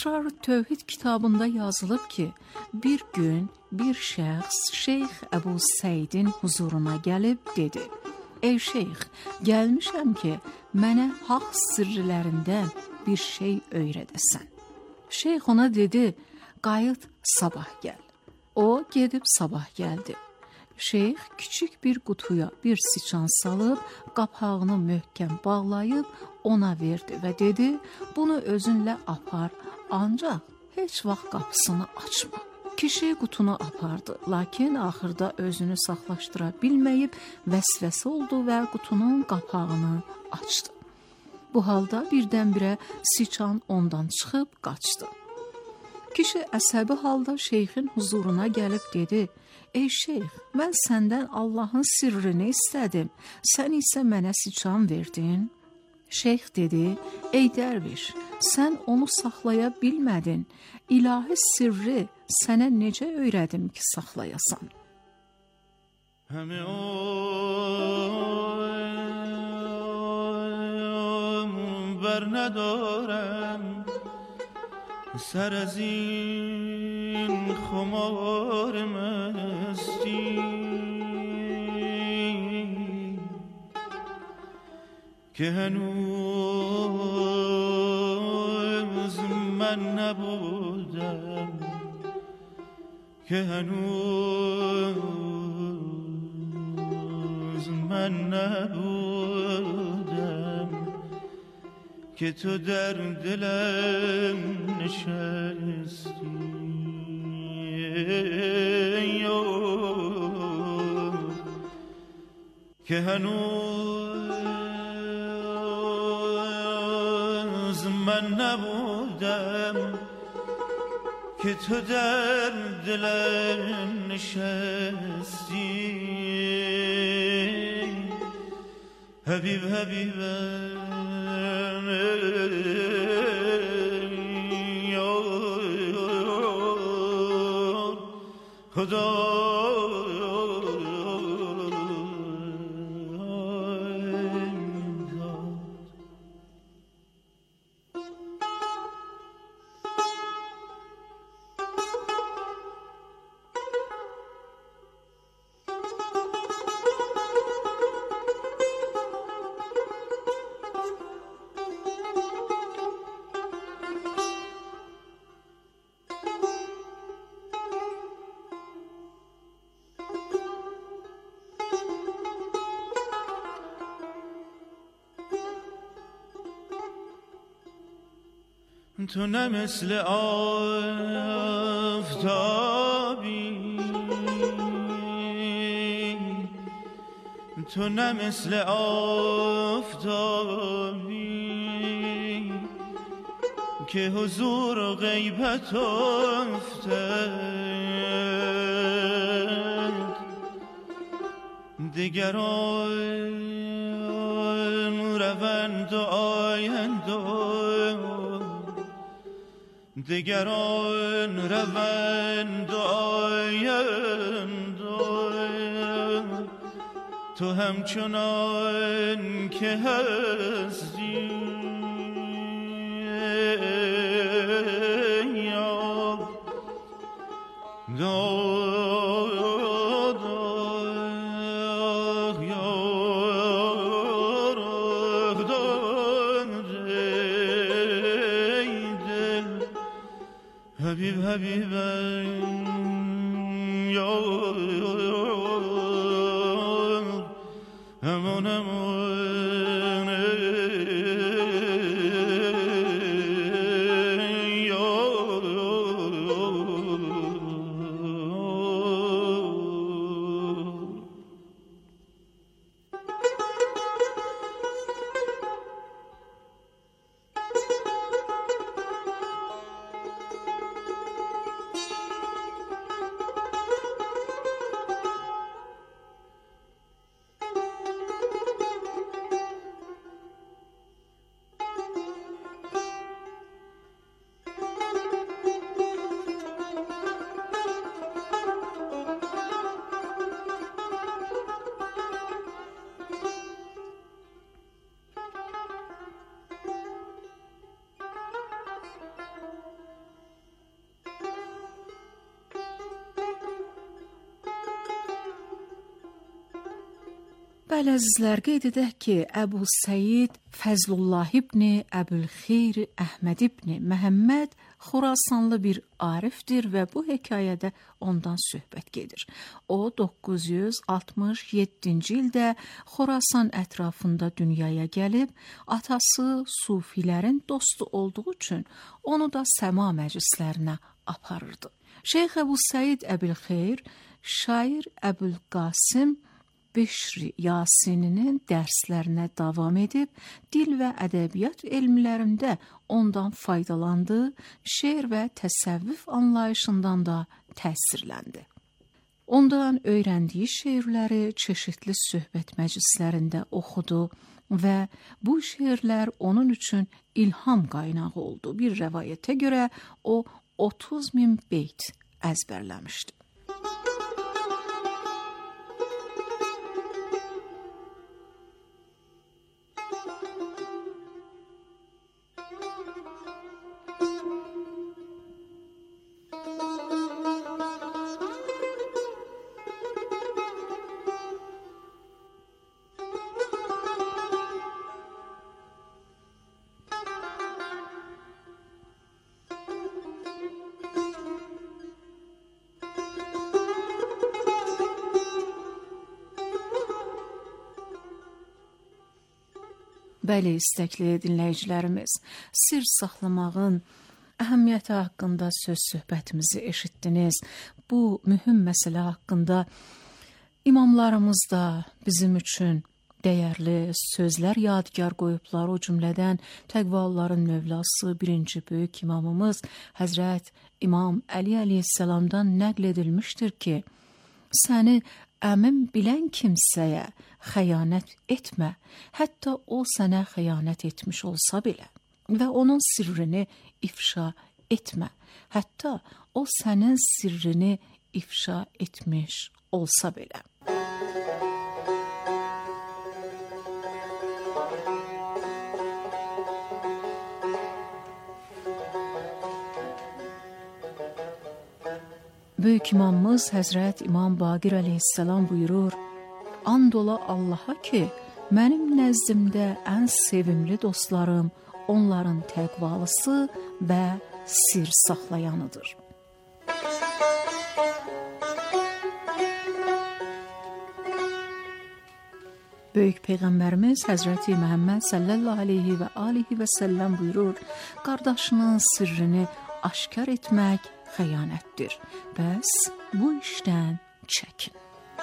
Əsrar-ı Tövhid kitabında yazılıb ki, bir gün bir şəxs Şeyx Əbu Səidin huzuruna gəlib dedi: Ey şeyx, gəlmişəm ki, mənə haqq sirrilərindən bir şey öyrədəsən. Şeyx ona dedi: qayıt, sabah gəl. O gedib sabah gəldi. Şeyx küçük bir qutuya bir siçan salıb, qapağını möhkəm bağlayıb ona verdi və dedi: bunu özünlə apar, ancaq heç vaxt qapısını açma. Kişi qutunu apardı, lakin axırda özünü saxlaşdıra bilməyib vəsvəsə oldu və qutunun qapağını açdı. Bu halda birdən-birə siçan ondan çıxıb qaçdı. Kişi əsəbi halda şeyxin huzuruna gəlib dedi: Ey şeyx, mən səndən Allahın sirrini istədim, sən isə mənə siçan verdin. Şeyx dedi: Ey dərviş, sən onu saxlaya bilmədin. İlahi sirri sənə necə öyrədim ki, saxlayasan? بر ندارم سر از این خمار مستی که هنوز من نبودم که هنوز من نبودم که تو در دلم نشستی که هنوز من نبودم که تو در دلم نشستی حبیب حبیبم خدا تو نه مثل آفتابی تو نه مثل آفتابی که حضور و غیبت افتد دیگران روند و آیند دیگران روند و آیند تو همچنان که هستی حبیب حبیبم یا امان Bəli, əzizlər, qeyd edək ki, Əbu Səid Fəzlullah ibn Əbülxeyr Əhməd ibn Məhəmməd Xorasanlı bir arifdir və bu hekayədə ondan söhbət gedir. O, 967-ci ildə Xorasan ətrafında dünyaya gəlib, atası sufilərin dostu olduğu üçün onu da səma məclislərinə aparırdı. Şeyx Əbu Səid Əbülxeyr, şair Əbülqasım Bişri Yasininin dərslərinə davam edib, dil və ədəbiyyat elmlərində ondan faydalandı, şeir və təsəvvüf anlayışından da təsirləndi. Ondan öyrəndiyi şeirləri çeşitli söhbət məclislərində oxudu və bu şeirlər onun üçün ilham qaynağı oldu. Bir rəvayətə görə o 30.000 beyt əzbərləmişdi. Bəli, istəkli dinləyicilərimiz, sir saxlamağın əhəmiyyəti haqqında söhbətimizi eşitdiniz. Bu mühüm məsələ haqqında imamlarımız da bizim üçün dəyərli sözlər yadigar qoyublar. O cümlədən təqvalıların mövlası, birinci böyük imamımız Həzrət İmam Əli əleyhissalamdan nəql edilmişdir ki, səni əmin bilən kimsəyə xəyanət etmə, hətta o sənə xəyanət etmiş olsa belə və onun sirrini ifşa etmə, hətta o sənin sirrini ifşa etmiş olsa belə. Böyük imamımız Həzrət İmam Baqir əleyhissalam buyurur, and ola Allaha ki, mənim nəzdimdə ən sevimli dostlarım onların təqvalısı və sir saxlayanıdır. Böyük Peyğəmbərimiz Həzrəti Məhəmməd sallallahu aleyhi və alihi və səlləm buyurur, qardaşının sirrini aşkar etmək xəyanətdir. Bəs bu işdən çəkin.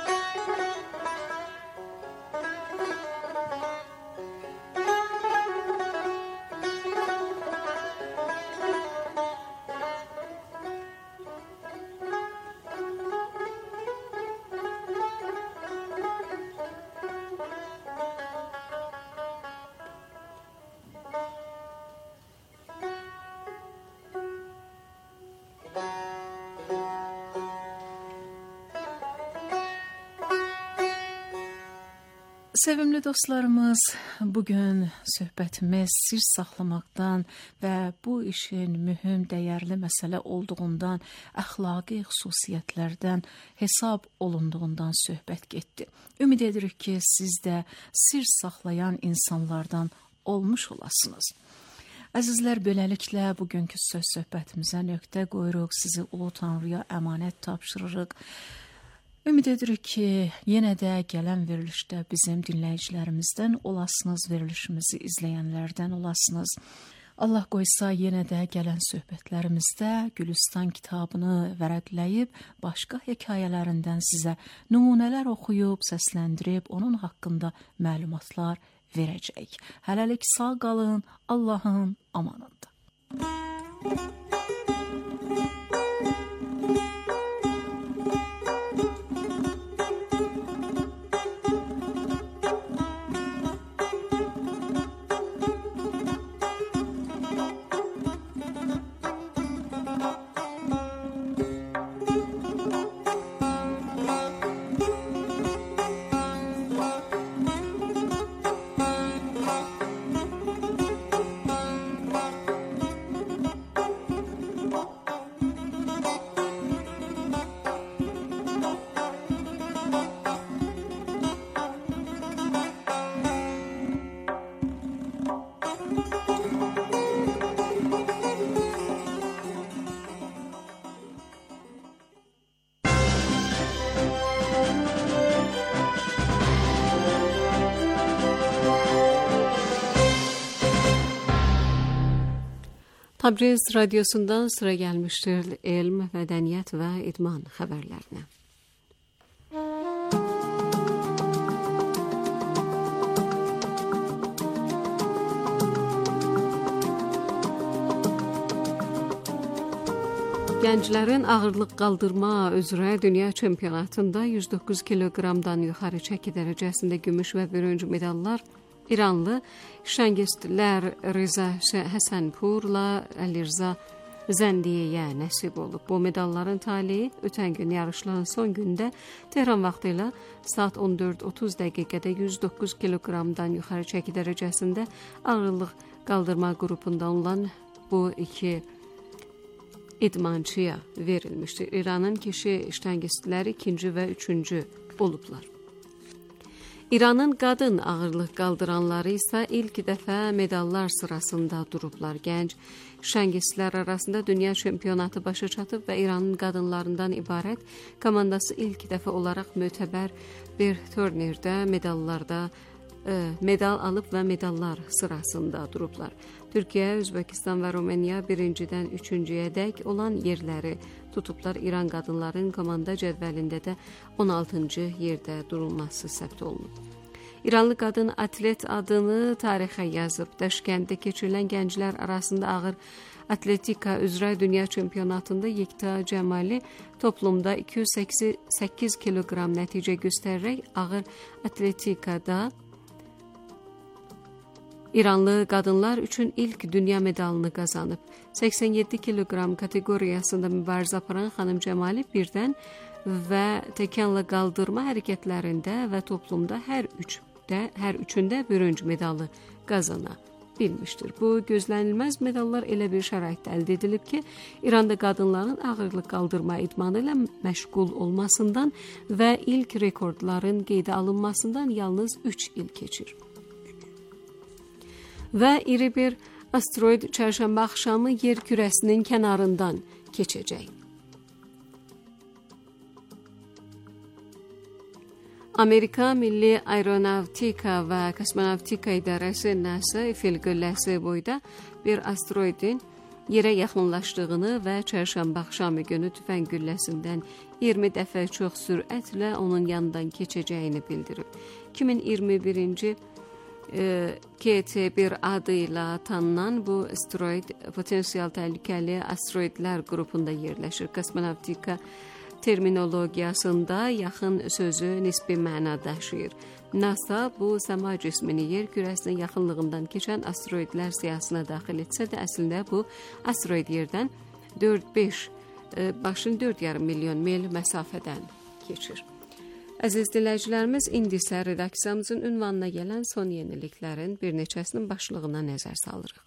Sevimli dostlarımız, bugün söhbətimiz sir saxlamaqdan və bu işin mühüm, dəyərli məsələ olduğundan, əxlaqi xüsusiyyətlərdən hesab olunduğundan söhbət getdi. Ümid edirik ki, siz də sir saxlayan insanlardan olmuş olasınız. Əzizlər, beləliklə bugünkü söhbətimizə nöqtə qoyuruq, sizi Ulu Tanrıya əmanət tapşırırıq. Ümid edirik ki, yenə də gələn verilişdə bizim dinləyicilərimizdən olasınız, verilişimizi izləyənlərdən olasınız. Allah qoysa, yenə də gələn söhbətlərimizdə Gülüstan kitabını vərəqləyib, başqa hekayələrindən sizə nümunələr oxuyub, səsləndirib, onun haqqında məlumatlar verəcək. Hələlik sağ qalın, Allahın amanında. Tabriz Radyosu'ndan sıra gelmiştir elm, medeniyet ve idman haberlerine. Gənclərin ağırlıq qaldırma üzrə dünya çempionatında 109 kiloqramdan yuxarı çəki dərəcəsində gümüş və bürünc medallar İranlı şangistlər Rıza Həsənpurla Əlirza Zəndiyeyə nəsib olub. Bu medalların taleyi ötən gün yarışların son gündə Tehran vaxtı ilə saat 14:30 dəqiqədə 109 kiloqramdan yuxarı çəki dərəcəsində ağırlıq qaldırma qrupunda olan bu iki idmançıya verilmişdir. İranın kişi ştangistləri 2-ci və 3-cü olublar. İranın qadın ağırlıq qaldıranları isə ilk dəfə medallar sırasında durublar. Gənc şangistlər arasında dünya çempionatı başa çatıb və İranın qadınlarından ibarət komandası ilk dəfə olaraq mötəbər bir turnirdə medal alıb və medallar sırasında durublar. Türkiyə, Özbəkistan və Rumıniya 1-dən 3-cüyə dək olan yerləri tutublar. İran qadınların komanda cədvəlində də 16-cı yerdə durulması səbt olunub. İranlı qadın atlet adını tarixə yazıb. Daşkənddə keçirilən gənclər arasında ağır atletika üzrə dünya çempionatında Yekta Cəmali toplumda 288 kiloqram nəticə göstərərək ağır atletikada İranlı qadınlar üçün ilk dünya medalını qazanıb. 87 kiloqram kateqoriyasında mübarizə aparan xanım Cəmali birdən və təkanla qaldırma hərəkətlərində və toplumda hər üçündə bürünc medalı qazana bilmişdir. Bu gözlənilməz medallar elə bir şəraitdə əldə edilib ki, İranda qadınların ağırlıq qaldırma idmanı ilə məşğul olmasından və ilk rekordların qeydə alınmasından yalnız 3 il keçir. Və iri bir asteroid çərşənbə axşamı yer kürəsinin kənarından keçəcək. Amerika Milli Aeronavtika və Kosmonavtika İdarəsi NASA Eiffel qülləsi boyda bir asteroidin yerə yaxınlaşdığını və çərşənbə axşamı günü tüfəng gülləsindən 20 dəfə çox sürətlə onun yanından keçəcəyini bildirib. 2021-ci KT1 adıyla tanınan bu asteroid potensial təhlükəli asteroidlər qrupunda yerləşir. Kosmonavtika terminologiyasında yaxın sözü nisbi məna daşıyır. NASA bu səma cismini yer kürəsinin yaxınlığından keçən asteroidlər siyahısına daxil etsə də, əslində bu asteroid yerdən 4,5 milyon mil məsafədən keçir. Əziz dinləyicilərimiz, indi isə redaksiyamızın ünvanına gələn son yeniliklərin bir neçəsinin başlığına nəzər salırıq.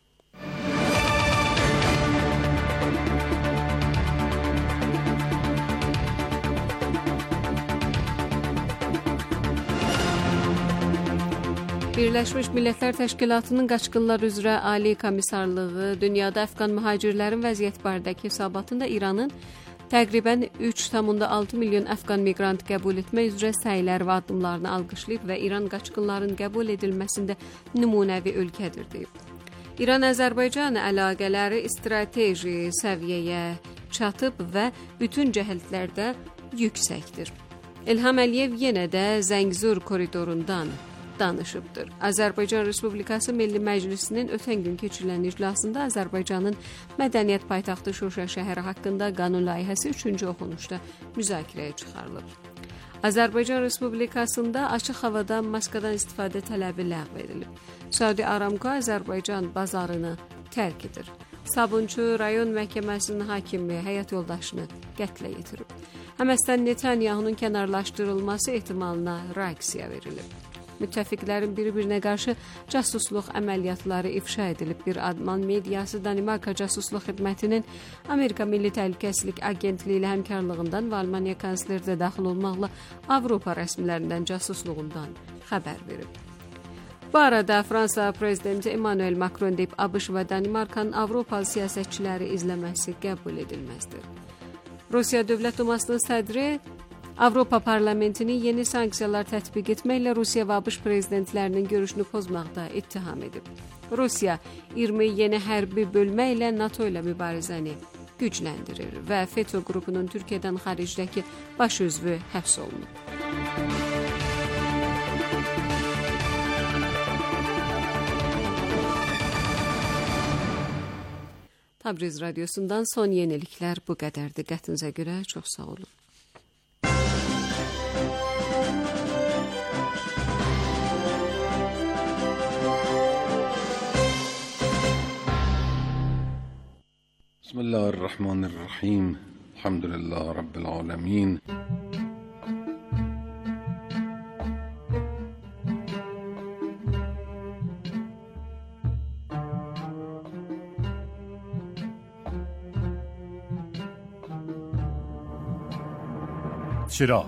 Birləşmiş Millətlər Təşkilatının Qaçqınlar üzrə Ali Komissarlığı dünyada Əfqan mühacirlərin vəziyyət barədəki hesabatında İranın təqribən 3,6 milyon Əfqan miqrant qəbul etmək üzrə səylər və addımlarını alqışlayıb və İran qaçqınların qəbul edilməsində nümunəvi ölkədir deyib. İran-Azərbaycan əlaqələri strateji səviyyəyə çatıb və bütün cəhətlərdə yüksəkdir. İlham Əliyev yenə də Zəngzur koridorundan danışıbdır. Azərbaycan Respublikası Milli Məclisinin ötən gün keçirilən iclasında Azərbaycanın mədəniyyət paytaxtı Şuşa şəhəri haqqında qanun layihəsi 3-cü oxunuşda müzakirəyə çıxarılıb. Azərbaycan Respublikasında açıq havada maskadan istifadə tələbi ləğv edilib. Saudi Aramco Azərbaycan bazarını tərk edir. Sabunçu rayon məhkəməsinin hakimi həyat yoldaşını qətlə yetirib. Həməstan Netanyahunun kənarlaşdırılması ehtimalına reaksiya verilib. Müttəfiqlərin bir-birinə qarşı casusluq əməliyyatları ifşa edilib. Bir Alman mediası Danimarka Casusluq Xidmətinin Amerika Milli Təhlükəsizlik Agentliyi ilə həmkarlığından və Almaniya kansleri də daxil olmaqla Avropa rəsmilərindən casusluğundan xəbər verib. Bu arada Fransa prezidenti Emmanuel Macron deyib, ABŞ və Danimarkanın Avropalı siyasətçiləri izləməsi qəbul edilməzdir. Rusiya Dövlət Dumasının sədri Avropa Parlamentini yeni sanksiyalar tətbiq etməklə Rusiya və ABŞ prezidentlərinin görüşünü pozmaqda ittiham edib. Rusiya 20 yeni hərbi bölmə ilə NATO ilə mübarizəni gücləndirir və FETÖ qrupunun Türkiyədən xaricdəki baş üzvü həbs olunub. Tabriz Radyosu'ndan son yeniliklər bu qədərdir. Qətinizə görə çox sağ olun. Bismillahirrahmanirrahim. Elhamdülillah Rabbil alemin. چراغ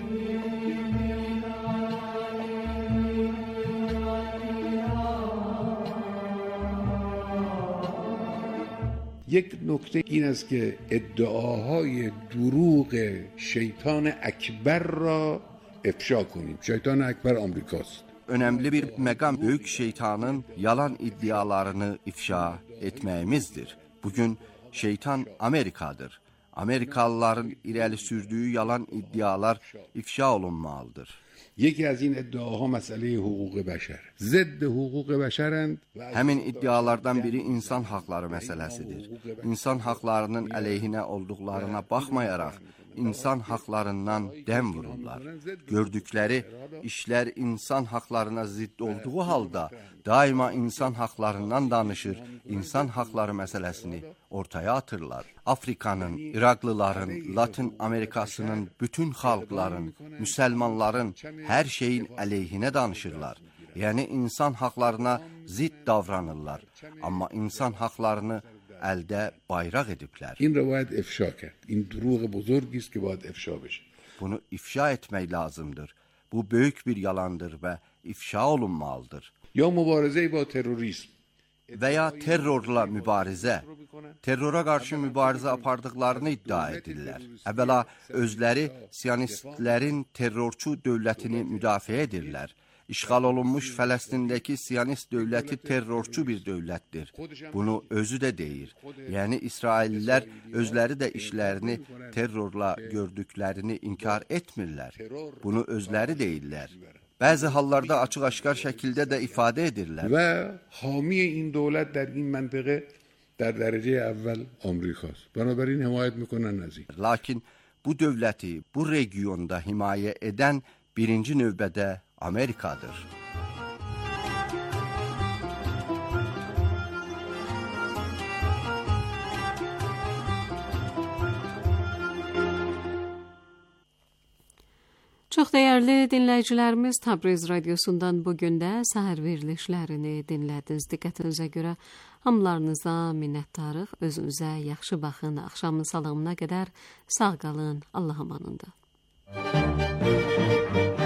یک نکته این است که ادعاهای دروغ şeytan اکبر را افشا کنیم. şeytan اکبر آمریکاست. Önemli bir məqam böyük şeytanın yalan iddialarını ifşa etməyimizdir. Bugün şeytan Amerikadır. Amerikalıların irəli sürdüyü yalan iddialar ifşa olunmalıdır. یکی از این ادعاها مسئله حقوق بشر. ضد حقوق بشرند. Həmin iddialardan biri insan haqları məsələsidir. İnsan haqlarının əleyhinə olduqlarına baxmayaraq, insan haqlarından dəm vururlar. Gördükləri işlər insan haqlarına zidd olduğu halda daima insan haqlarından danışır, insan haqları məsələsini ortaya atırlar. Afrikanın, İraqlıların, Latin Amerikasının, bütün xalqların, müsəlmanların hər şeyin əleyhinə danışırlar. Yəni insan haqlarına zidd davranırlar. Amma insan haqlarını əldə bayraq ediblər. این را باید افشا کرد. این دروغ بزرگی است که باید افشا بشه. Bunu ifşa etmək lazımdır. Bu böyük bir yalandır və ifşa olunmalıdır. یا مبارزه با تروریسم. Və ya terrorla mübarizə, terrora qarşı mübarizə apardıqlarını iddia edirlər. Əvvəla özləri siyonistlərin terrorçu dövlətini müdafiə edirlər. İşğal olunmuş Fələstindəki siyonist dövləti terrorçu bir dövlətdir. Bunu özü də deyir. Yəni İsraillilər özləri də işlərini terrorla gördüklərini inkar etmirlər. Bunu özləri deyirlər. Bəzi hallarda açıq-aşkar şəkildə də ifadə edirlər. و حامی این دولت در این منطقه در درجه اول آمریکاست. بنابراین حمایت میکنن از این. Lakin bu dövləti, bu regionda himayə edən birinci növbədə Amerikadır. Çox dəyərli dinləyicilərimiz, Tabriz Radyosu'ndan bugün də səhər verilişlərini dinlədiniz. Diqqətinizə görə hamılarınıza minnətdarıq. Özünüzə yaxşı baxın. Axşamın salamına qədər sağ qalın. Allah amanında.